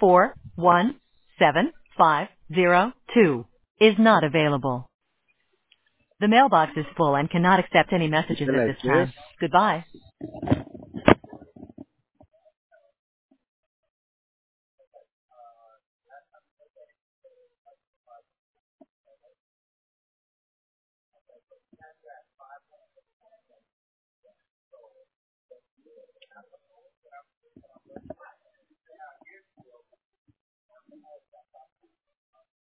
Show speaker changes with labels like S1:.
S1: 417-502 is not available. The mailbox is full and cannot accept any messages at this time. Goodbye.